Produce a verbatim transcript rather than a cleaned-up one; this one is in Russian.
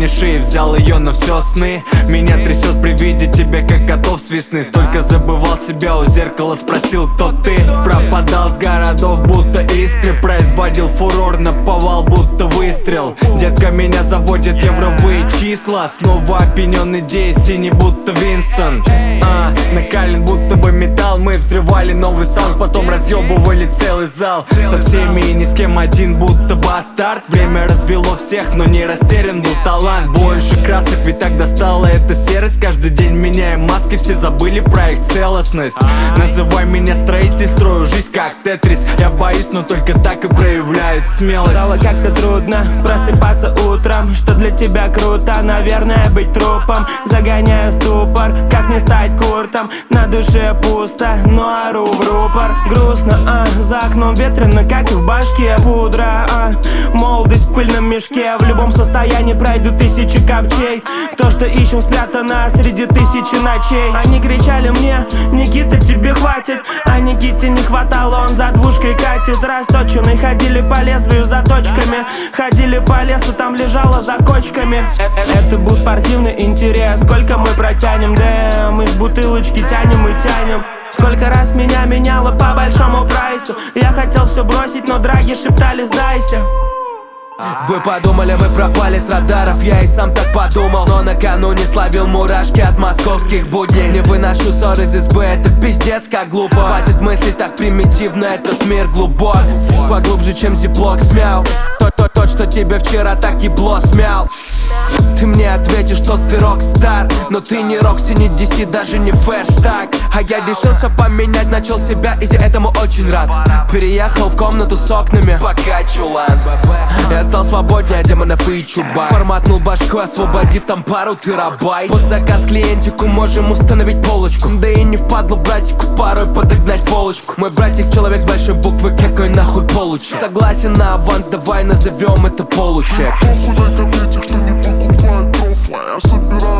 рассмеши. Взял ее на все сны. Меня трясет при виде тебя, как котов с весны. Столько забывал себя у зеркала, спросил, кто ты. Пропадал с городов, будто искры. Производил фурор, наповал, будто выстрел. Детка, меня заводит евровые числа. Снова опьянен идеей, синий, будто Винстон. а, Накален, будто бы металл. Мы взрывали новый саунд, потом разъебывали целый зал. Со всеми и ни с кем один, будто бастард. Время развело всех, но не растерян был талант. Больше красок, ведь так достала эта серость. Каждый день меняем маски, все забыли про их целостность. Называй меня строитель, строю жизнь как Тетрис. Я боюсь, но только так и проявляет смелость. Стало как-то трудно просыпаться утром. Что для тебя круто, наверное, быть трупом. Загоняю в ступор, как не стать Куртом. На душе пусто, но ору в рупор. Грустно, а, за окном ветрено, как и в башке. Пудра, а, молодость в пыльном мешке. В любом состоянии пройдут тысячи копчей. То, что ищем, спрятано среди тысячи ночей. Они кричали мне: Никита, тебе хватит. А Никите не хватало, он за двушкой катит. Расточенный, ходили по лезвию за точками. Ходили по лесу, там лежало за кочками. Это был спортивный интерес. Сколько мы протянем, да, мы с бутылочки тянем и тянем. Сколько раз меня меняло по большому прайсу. Я хотел все бросить, но драги шептали: сдайся. Вы подумали, мы пропали с радаров, я и сам так подумал. Но накануне словил мурашки от московских будней. Не выношу ссор из избы, это пиздец как глупо. Хватит мыслей так примитивно, этот мир глубок. Поглубже, чем зиплок смял. Тот, тот, тот, что тебе вчера так ебло смял. Ты мне ответишь, что ты рок-стар. Но ты не Рокси, не ди си, даже не Фэрстак. А я решился поменять, начал себя, и я этому очень рад. Переехал в комнату с окнами, пока чулан. Я стал свободнее демонов и чубай. Форматнул башку, освободив там пару терабайт. Под заказ клиентику можем установить полочку. Да и не впадло братику порой подогнать полочку. Мой братик человек с большой буквы, какой нахуй получек. Согласен на аванс, давай назовем это получек. Товку дай таблетик, что не покупает профла. Я собираю